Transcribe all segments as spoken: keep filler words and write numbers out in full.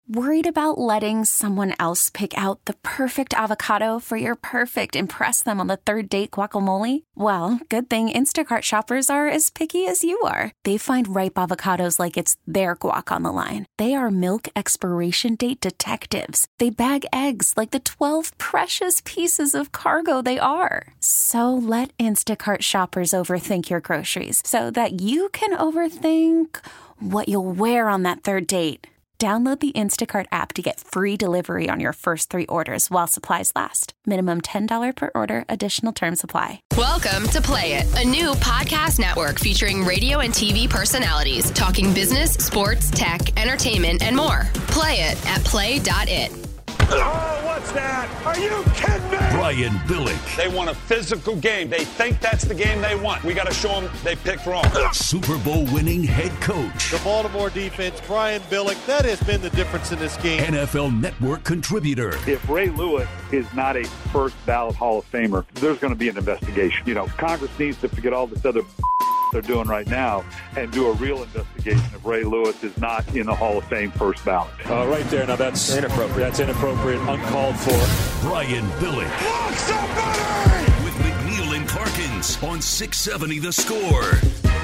Worried about letting someone else pick out the perfect avocado for your perfect impress them on the third date guacamole? Well, good thing Instacart shoppers are as picky as you are. They find ripe avocados like it's their guac on the line. They are milk expiration date detectives. They bag eggs like the twelve precious pieces of cargo they are. So let Instacart shoppers overthink your groceries so that you can overthink what you'll wear on that third date. Download the Instacart app to get free delivery on your first three orders while supplies last. Minimum ten dollars per order. Additional terms apply. Welcome to Play It, a new podcast network featuring radio and T V personalities talking business, sports, tech, entertainment, and more. Play it at play dot it. Oh, what's that? Are you kidding me? Brian Billick. They want a physical game. They think that's the game they want. We got to show them they picked wrong. Super Bowl winning head coach. The Baltimore defense, Brian Billick, that has been the difference in this game. N F L Network contributor. If Ray Lewis is not a first ballot Hall of Famer, there's going to be an investigation. You know, Congress needs to forget all this other they're doing right now and do a real investigation if Ray Lewis is not in the Hall of Fame first ballot. Uh, right there. Now that's inappropriate. That's inappropriate, uncalled for. Brian Billick. Look, somebody! With McNeil and Parkins on six seventy The Score.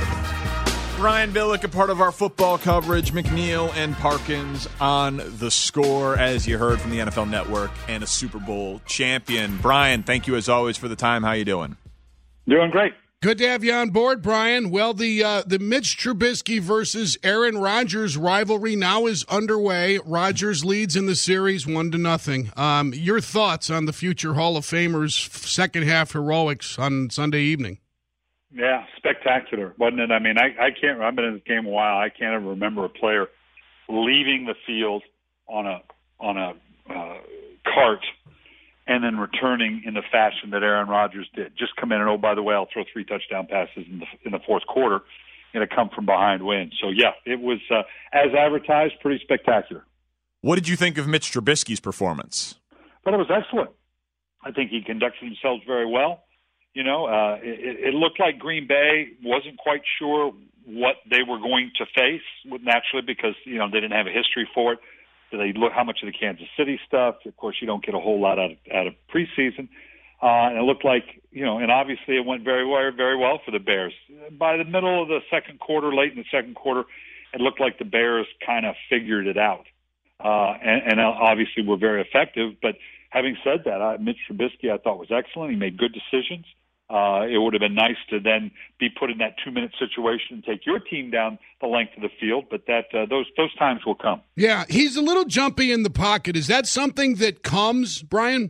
Brian Billick, a part of our football coverage. McNeil and Parkins on The Score, as you heard from the N F L Network, and a Super Bowl champion. Brian, thank you as always for the time. How you doing? Doing great. Good to have you on board, Brian. Well, the uh, the Mitch Trubisky versus Aaron Rodgers rivalry now is underway. Rodgers leads in the series one to nothing. Um, your thoughts on the future Hall of Famers' second half heroics on Sunday evening? Yeah, spectacular, wasn't it? I mean, I, I can't. I've been in this game a while. I can't ever remember a player leaving the field on a on a uh, cart and then returning in the fashion that Aaron Rodgers did. Just come in and, oh, by the way, I'll throw three touchdown passes in the, in the fourth quarter and a come from behind win. So, yeah, it was, uh, as advertised, pretty spectacular. What did you think of Mitch Trubisky's performance? But it was excellent. I think he conducted himself very well. You know, uh, it, it looked like Green Bay wasn't quite sure what they were going to face, naturally, because, you know, they didn't have a history for it. They look how much of the Kansas City stuff. Of course, you don't get a whole lot out of, out of preseason. Uh, and it looked like, you know, and obviously it went very well, very well for the Bears. By the middle of the second quarter, late in the second quarter, it looked like the Bears kind of figured it out. Uh, and, and obviously were very effective. But having said that, I, Mitch Trubisky I thought was excellent. He made good decisions. Uh, it would have been nice to then be put in that two-minute situation and take your team down the length of the field, but that uh, those those times will come. Yeah, he's a little jumpy in the pocket. Is that something that comes, Brian?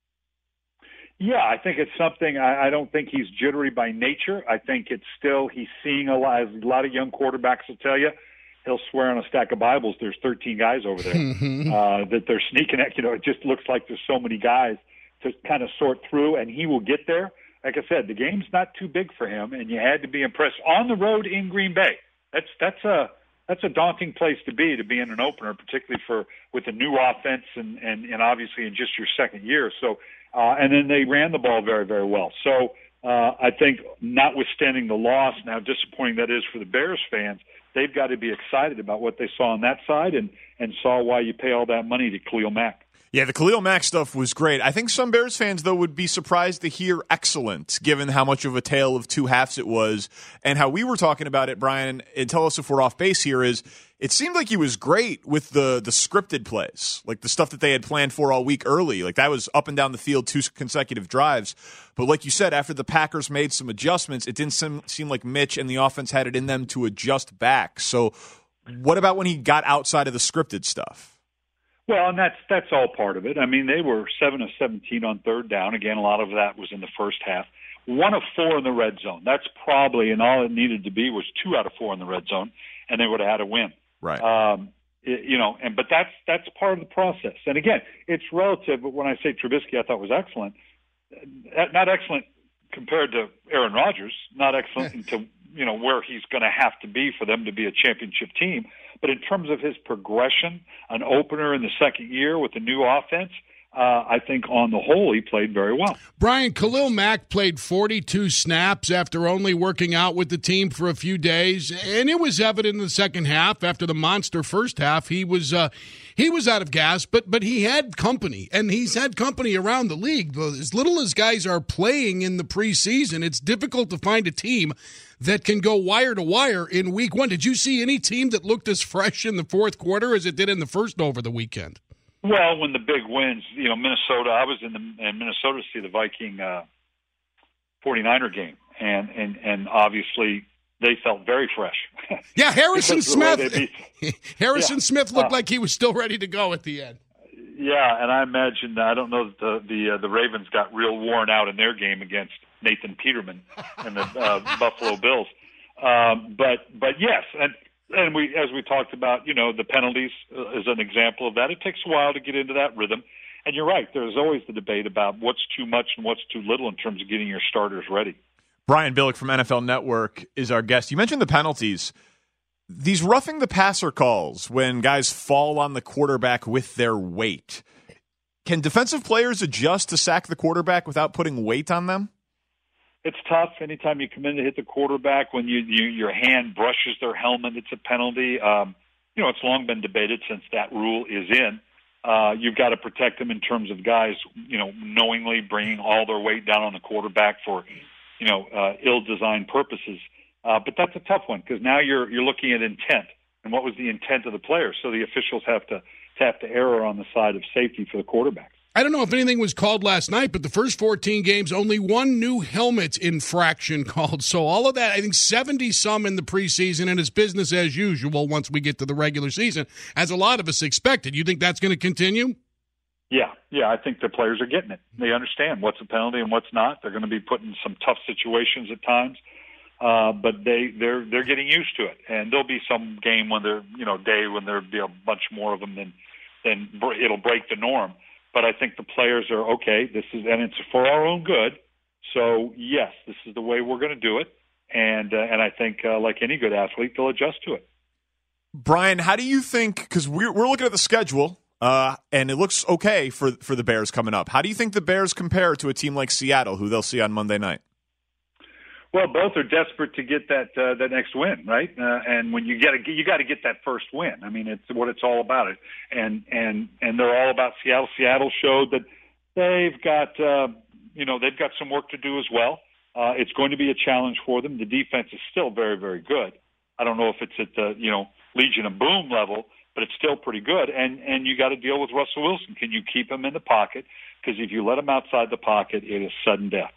Yeah, I think it's something. I, I don't think he's jittery by nature. I think it's still he's seeing a lot. A lot of young quarterbacks will tell you he'll swear on a stack of Bibles. There's thirteen guys over there uh, that they're sneaking at. You know, it just looks like there's so many guys to kind of sort through, and he will get there. Like I said, the game's not too big for him, and you had to be impressed on the road in Green Bay. That's that's a that's a daunting place to be to be in an opener, particularly for with a new offense and and, and obviously in just your second year. So, uh, and then they ran the ball very very well. So uh, I think, notwithstanding the loss, now disappointing that is for the Bears fans, they've got to be excited about what they saw on that side and and saw why you pay all that money to Khalil Mack. Yeah, the Khalil Mack stuff was great. I think some Bears fans, though, would be surprised to hear excellent, given how much of a tale of two halves it was, and how we were talking about it, Brian, and tell us if we're off base here, is it seemed like he was great with the the scripted plays, like the stuff that they had planned for all week early. Like, that was up and down the field, two consecutive drives. But like you said, after the Packers made some adjustments, it didn't seem, seem like Mitch and the offense had it in them to adjust back. So what about when he got outside of the scripted stuff? Well, and that's that's all part of it. I mean, they were seven of seventeen on third down. Again, a lot of that was in the first half. One of four in the red zone. That's probably, and all it needed to be was two out of four in the red zone, and they would have had a win. Right. Um, it, you know, and but that's that's part of the process. And again, it's relative. But when I say Trubisky, I thought was excellent. Not excellent compared to Aaron Rodgers. Not excellent to you know where he's going to have to be for them to be a championship team. But in terms of his progression, an opener in the second year with a new offense, uh, I think on the whole he played very well. Brian, Khalil Mack played forty-two snaps after only working out with the team for a few days, and it was evident in the second half. After the monster first half, he was uh, he was out of gas, but but he had company, and he's had company around the league. As little as guys are playing in the preseason, it's difficult to find a team that can go wire to wire in week one. Did you see any team that looked as fresh in the fourth quarter as it did in the first over the weekend? Well, when the big wins, you know, Minnesota, I was in, the, in Minnesota to see the Viking uh, forty-niner game, and, and, and obviously they felt very fresh. Yeah, Harrison Smith. Harrison yeah. Smith looked uh, like he was still ready to go at the end. Yeah, and I imagine, I don't know that the the, uh, the Ravens got real worn out in their game against Nathan Peterman and the uh, Buffalo Bills. Um, but but yes, and and we as we talked about, you know, the penalties uh, is an example of that. It takes a while to get into that rhythm. And you're right, there's always the debate about what's too much and what's too little in terms of getting your starters ready. Brian Billick from N F L Network is our guest. You mentioned the penalties. These roughing the passer calls when guys fall on the quarterback with their weight. Can defensive players adjust to sack the quarterback without putting weight on them? It's tough. Anytime you come in to hit the quarterback, when you, you your hand brushes their helmet, it's a penalty. Um, you know, it's long been debated since that rule is in. Uh, you've got to protect them in terms of guys, you know, knowingly bringing all their weight down on the quarterback for, you know, uh, ill-designed purposes. Uh, but that's a tough one because now you're you're looking at intent and what was the intent of the player. So the officials have to, to have to err on the side of safety for the quarterback. I don't know if anything was called last night, but the first fourteen games, only one new helmet infraction called. So all of that, I think seventy-some in the preseason, and it's business as usual once we get to the regular season, as a lot of us expected. You think that's going to continue? Yeah, yeah, I think the players are getting it. They understand what's a penalty and what's not. They're going to be put in some tough situations at times, uh, but they, they're they're getting used to it. And there'll be some game when they're, you know, day when there'll be a bunch more of them, than then it'll break the norm. But I think the players are, okay, this is, and it's for our own good. So, yes, this is the way we're going to do it. And uh, and I think, uh, like any good athlete, they'll adjust to it. Brian, how do you think, because we're, we're looking at the schedule, uh, and it looks okay for, for the Bears coming up. How do you think the Bears compare to a team like Seattle, who they'll see on Monday night? Well, both are desperate to get that uh, that next win, right? Uh, and when you get a, you got to get that first win. I mean, it's what it's all about. It and and and they're all about Seattle. Seattle showed that they've got uh, you know they've got some work to do as well. Uh, it's going to be a challenge for them. The defense is still very very good. I don't know if it's at the you know Legion of Boom level, but it's still pretty good. And and you got to deal with Russell Wilson. Can you keep him in the pocket? Because if you let him outside the pocket, it is sudden death.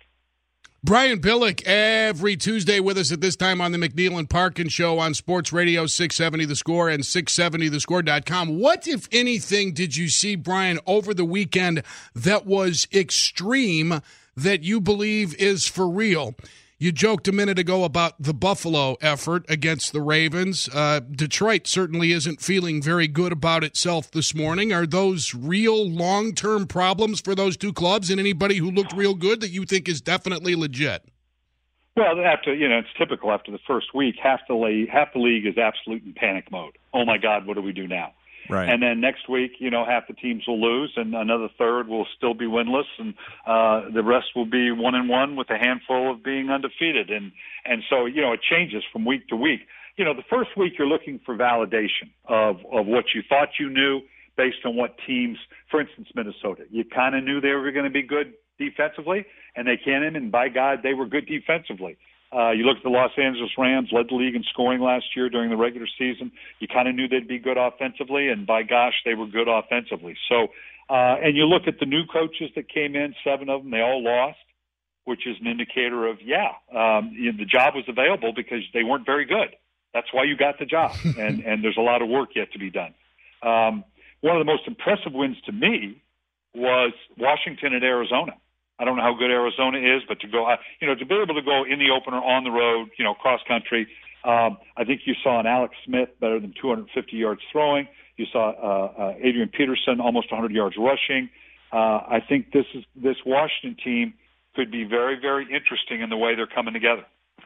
Brian Billick, every Tuesday with us at this time on the McNeil and Parkin Show on Sports Radio six seventy The Score and six seventy the score dot com. What, if anything, did you see, Brian, over the weekend that was extreme that you believe is for real? You joked a minute ago about the Buffalo effort against the Ravens. Uh, Detroit certainly isn't feeling very good about itself this morning. Are those real long-term problems for those two clubs, and anybody who looked real good that you think is definitely legit? Well, after you know, it's typical. After the first week, half the league, half the league is absolute in panic mode. Oh my God, what do we do now? Right. And then next week, you know, half the teams will lose, and another third will still be winless, and uh, the rest will be one and one with a handful of being undefeated. And and so, you know, it changes from week to week. You know, the first week you're looking for validation of of what you thought you knew based on what teams, for instance, Minnesota, you kind of knew they were going to be good defensively, and they came in, and by God, they were good defensively. Uh, you look at the Los Angeles Rams, led the league in scoring last year during the regular season. You kind of knew they'd be good offensively, and by gosh, they were good offensively. So, uh, and you look at the new coaches that came in, seven of them, they all lost, which is an indicator of, yeah, um, you know, the job was available because they weren't very good. That's why you got the job, and, and there's a lot of work yet to be done. Um, one of the most impressive wins to me was Washington at Arizona. I don't know how good Arizona is, but to go, you know, to be able to go in the opener on the road, you know, cross country. Um, I think you saw an Alex Smith better than two hundred fifty yards throwing. You saw uh, uh, Adrian Peterson almost one hundred yards rushing. Uh, I think this is this Washington team could be very, very interesting in the way they're coming together.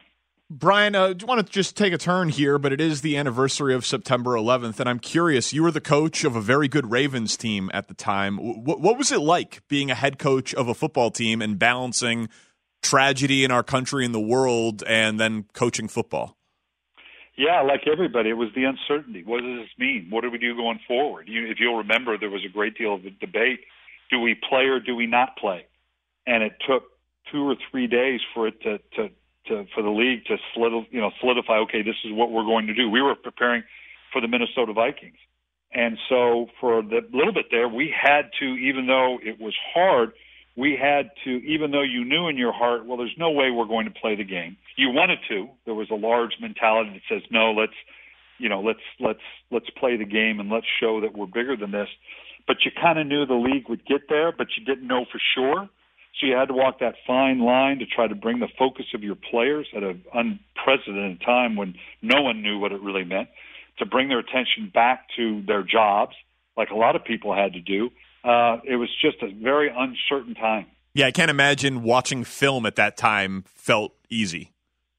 Brian, I uh, want to just take a turn here, but it is the anniversary of September eleventh, and I'm curious, you were the coach of a very good Ravens team at the time. W- what was it like being a head coach of a football team and balancing tragedy in our country and the world and then coaching football? Yeah, like everybody, it was the uncertainty. What does this mean? What do we do going forward? You, if you'll remember, there was a great deal of debate. Do we play or do we not play? And it took two or three days for it to, to To, for the league to solidify, you know, solidify, okay, this is what we're going to do. We were preparing for the Minnesota Vikings. And so for the little bit there, we had to, even though it was hard, we had to, even though you knew in your heart, well, there's no way we're going to play the game. You wanted to. There was a large mentality that says, no, let's, you know, let's, let's, let's play the game and let's show that we're bigger than this. But you kind of knew the league would get there, but you didn't know for sure. So you had to walk that fine line to try to bring the focus of your players at an unprecedented time when no one knew what it really meant, to bring their attention back to their jobs, like a lot of people had to do. Uh, it was just a very uncertain time. Yeah, I can't imagine watching film at that time felt easy.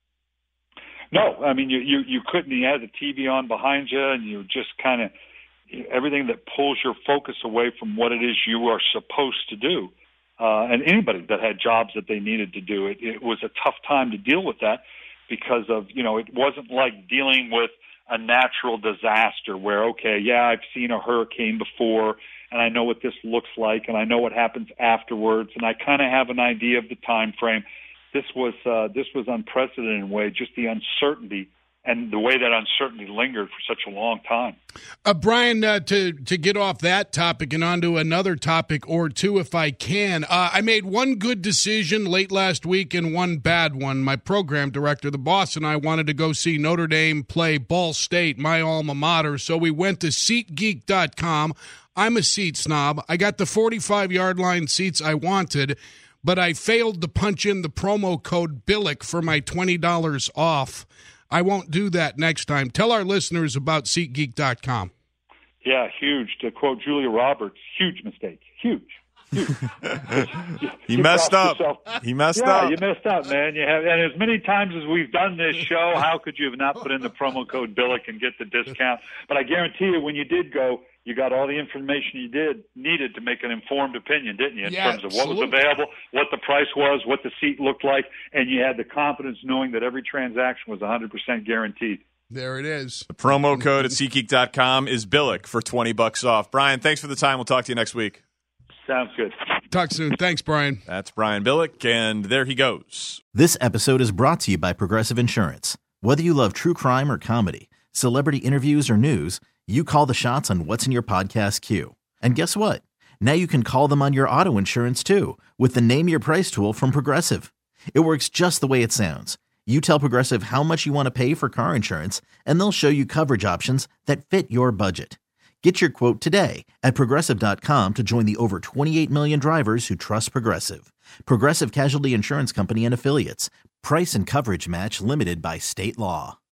No, I mean, you, you, you couldn't. You had the T V on behind you, and you just kind of, everything that pulls your focus away from what it is you are supposed to do. Uh, and anybody that had jobs that they needed to do, it, it was a tough time to deal with that because of, you know, it wasn't like dealing with a natural disaster where, okay, yeah, I've seen a hurricane before and I know what this looks like and I know what happens afterwards and I kind of have an idea of the time frame. This was, uh, this was unprecedented in a way, just the uncertainty and the way that uncertainty lingered for such a long time. Uh, Brian, uh, to, to get off that topic and onto another topic or two, if I can, uh, I made one good decision late last week and one bad one. My program director, the boss, and I wanted to go see Notre Dame play Ball State, my alma mater, so we went to SeatGeek dot com. I'm a seat snob. I got the forty-five-yard line seats I wanted, but I failed to punch in the promo code BILLIC for my twenty dollars off. I won't do that next time. Tell our listeners about SeatGeek dot com. Yeah, huge. To quote Julia Roberts, huge mistake. Huge. huge. he messed up. Yourself. He messed yeah, up. you messed up, man. You have, and as many times as we've done this show, how could you have not put in the promo code BILLIC and get the discount? But I guarantee you, when you did go, you got all the information you did needed to make an informed opinion, didn't you, in yeah, terms of what absolutely. was available, what the price was, what the seat looked like, and you had the confidence knowing that every transaction was one hundred percent guaranteed. There it is. The promo code at SeatGeek dot com is BILLIC for twenty bucks off. Brian, thanks for the time. We'll talk to you next week. Sounds good. Talk soon. Thanks, Brian. That's Brian Billick, and there he goes. This episode is brought to you by Progressive Insurance. Whether you love true crime or comedy, celebrity interviews or news, you call the shots on what's in your podcast queue. And guess what? Now you can call them on your auto insurance too with the Name Your Price tool from Progressive. It works just the way it sounds. You tell Progressive how much you want to pay for car insurance, and they'll show you coverage options that fit your budget. Get your quote today at Progressive dot com to join the over twenty-eight million drivers who trust Progressive. Progressive Casualty Insurance Company and Affiliates. Price and coverage match limited by state law.